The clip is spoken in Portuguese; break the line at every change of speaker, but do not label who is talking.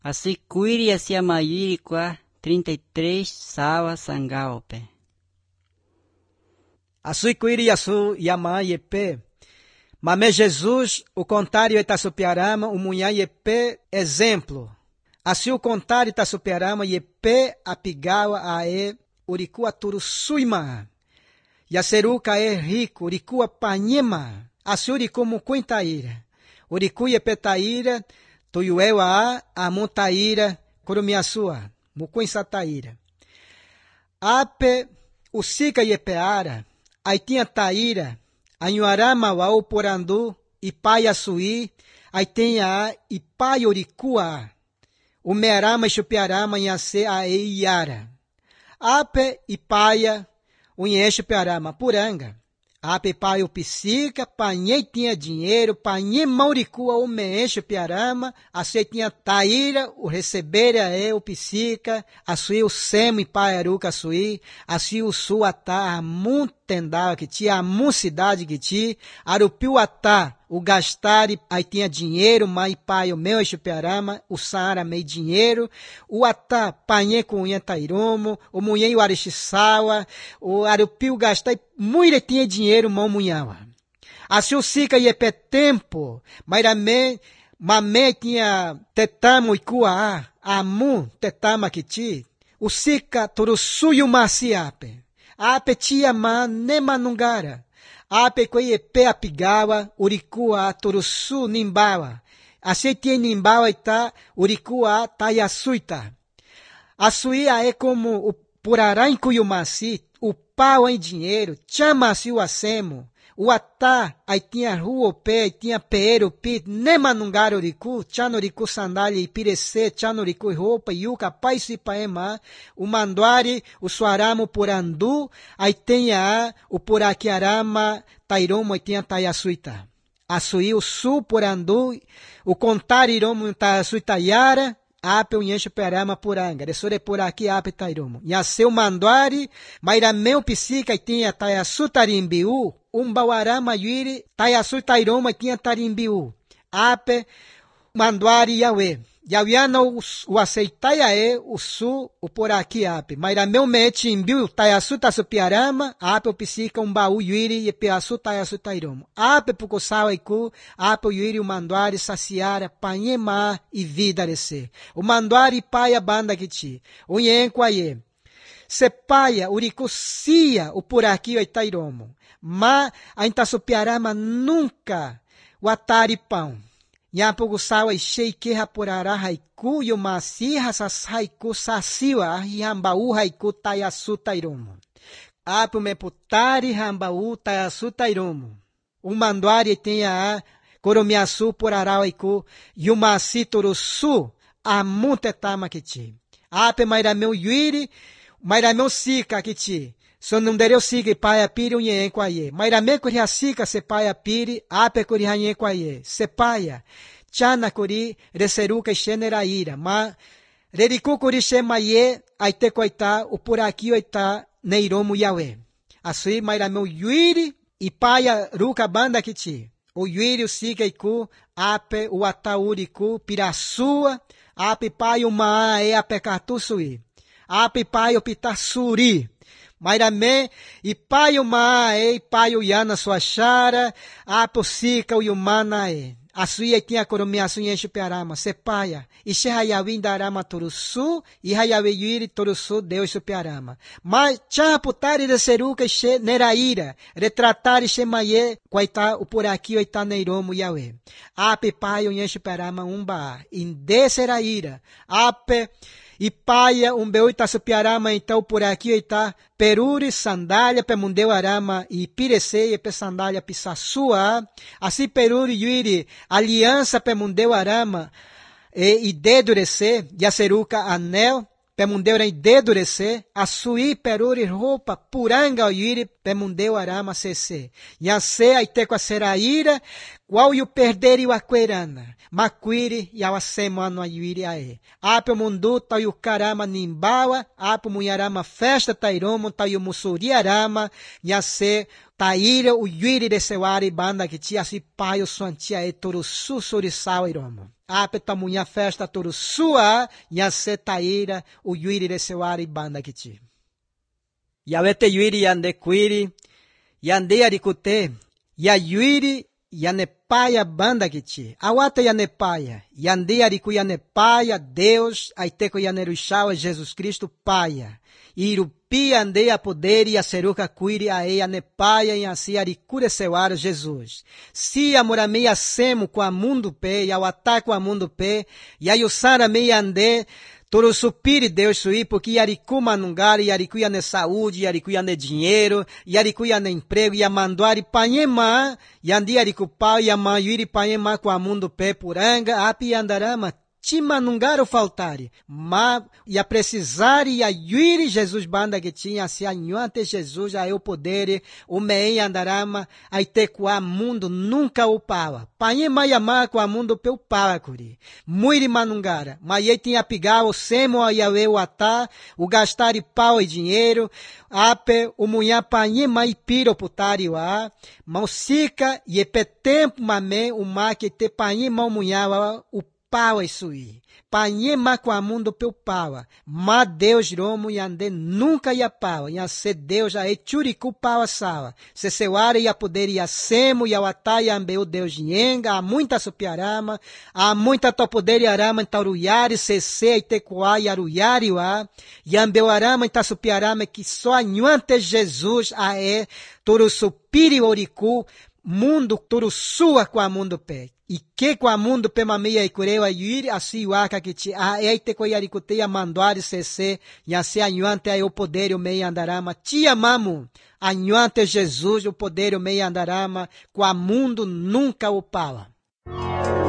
Assim cuiri assim a mairi qua 33 sawa sangaope.
Asui cuiri yasu yama yepe. Mame Jesus, o contrário etasupiarama, o munhã yepe exemplo. Assim o contrário etasupiarama yepe apigawa ae uriku aturu suima. Yaseruka é rico, uriku apanhema. Assim uriku mukuintaira. Uriku yepetaira, tuyuewa amontaira, kurumiasua, mukuinsataira. Ape usika yepeara, aitinha taira, anhuarama wau porandu, ipaia suí, aitinha ipaia urikua, umerama chupiarama nhase aiara. Ape ipaia, unhe chupiarama puranga. Ape pai o psica, panhei tinha dinheiro, panhei mauricua o meenche piarama, aceitinha taíra, o receberia o psica, assui o semo e pai aruca assui, assui o suatá, a muntendal que ti, a cidade que ti, arupiu atá, o gastar aí tinha dinheiro, mas pai o meu piarama, o saara meio dinheiro, o atá, panhei com unha tairomo, o munhei o arixisawa, o arupiu gastar, muire tinha dinheiro, mão munhawa. Assim o sica ia pé tempo, mas mamé tinha tetamo e cua, amu tetama que ti, o sica turusuyu masiape, ape tia ma nemanungara, ape koe pe apigawa, urikua turusu nimbawa, assim tinha nimbawa ita, urikua tayasuita. Assui é como o purará em cuyumasi, o pau em dinheiro, chama-se o acemo, o atá, aí tinha rua o pé, aí tinha peeiro, pit, nemanungar oricu, chanoricu sandália e pirecê, chanoricu roupa, yuca, pai se paema, o manduari, o suaramo purandu, aí tinha o puraquiarama, tairomo, aí tinha taiasuita. Assui o sul purandu, o contariromo taiasuitaiara, ape unhenche perama puranga, desore por aqui ape tairomo. Nhaseu manduari, mairameu psica e tinha taiasu tarimbiu, umbauarama yuiri, taiasu tairomo e tinha tarimbiu. Ape manduari yawe. Yawiana o aceitaia o su, o por aqui ape. Mairameu mete imbiu, taiasu tasupiarama, ape o psica umbaú yuiri e peasu taiasu tairomo. Ape pucosawa iku, ape o yuiri o manduari saciara, panhema e vida rece. O manduari paia banda que ti. O nhenco aie. Se paia, uricucia o por aqui o tairomo. Ma a intasupiarama nunca o atari pão. Nhapugusawa sheike rapurara haiku yumasi hasas haiku sasiwa hiambau haiku tayasu tairomo. Apu meputari hambau tayasu tairomo. O manduari tenha a coromiasu purarau haiku yumasi turusu amuntetama kiti. Ape mairameu yuiri, mairameu sika kiti. So não dereu siga paia piri unhe quaie. Mairame curi sica se paia piri, ape curi hanhe quaie. Se paia, chana curi reseruca xeneraíra. Ma rericu curi xemaie, aite coita, o por aqui oita neiromo yawe. Asui mairameu yuiri, e paia ruca banda kiti. O yuiri o siga iku, ape o atauriku, pirassua, ape paia uma e ape cartusui. Ape paia o pitassuri. Mairame, e pai o mae, pai o yana sua chara, a posica o yumana e. A suia tinha coromia sunha chupiarama, se paia, e se hayawin darama torusu, e hayawe yuiri torusu Deus chupiarama. Mas, tcha putari de seruca e neraíra, retratari se maie, quaita o por aqui o ita neiromo yawe. Ape pai o chupiarama umba, indeseraíra, ape, e paia, beu itasupiarama, então por aqui está peruri, sandália, pemundeu arama, e pireceia, pe sandália, pisassua, assim peruri, yuiri, aliança, pemundeu arama, e dedurece, yaceruca, anel, pemundeu e dedurece, açuí, peruri, roupa, puranga, yuiri, pemundeu arama, cc. Yase, aiteco a seraíra, qual e o perder e o aquerana. Maquiri e ao semana yuiri ae. Ape mundu ta yu karama nimbawa, ape munharama festa tairomo ta yu musuri arama, yase taíra o yuiri de sewari banda que ti assim pai o suantia e toru su sorisau iromo. Ape tamunha festa toru sua yase taíra o yuiri de sewari banda que ti. Yawete yuiri yande kuiri yande arikute ya yuiri yane paia banda que ti. Awata yane paia yande ariku yane paia Deus aiteko yaneruxau Jesus Cristo paia. Irupi andei a poder e a seruca cuire a eia nepaia e assim aricure seuara Jesus. Se amoramei a semo com a mundo pé e ao ataco a mundo pé e a yusara mei ande toro supiri Deus sui porque yariku manungari yariku yane saúde yariku yane dinheiro yariku yane emprego e a manduari panhema yandi yariku pau e a manhuiri panhema com a mundo pé puranga api andarama Tima nungaro faltare, mas ia precisar e a yuri Jesus banda que tinha se anhuante Jesus a eu poder o mei andarama a itecuá mundo nunca o pava. Panhe maiamá com a mundo peu pava curi. Muiri manungara, mas ele tinha pigar o semo a iawe o atá, o gastar e pau e dinheiro, ape o munhá panhe mai piro putario a, mausica e epe tempo mame o ma que te panhe mau munhá o pau isui. Panhe macuamundo peu paua. Ma Deus romo yande nunca ia paua. Ia ser Deus a churicu paua sawa. Se seuara ia poder ia semo ia watai ambeu Deus yenga. A muita supiarama. A muita to poder arama tauruyari sese itecuá yaruyari wa. Yambeu arama supiarama que só anhuante Jesus a toro supiri oricu. Mundo toro sua com a mundo pé. E que com a mundo pema meia e cureu a yuri assim o arca que te a eite co yaricute a manduari cc e assim anhuante a o poder o meia andarama te amamo anhuante Jesus o poder o meia andarama com a mundo nunca o pala.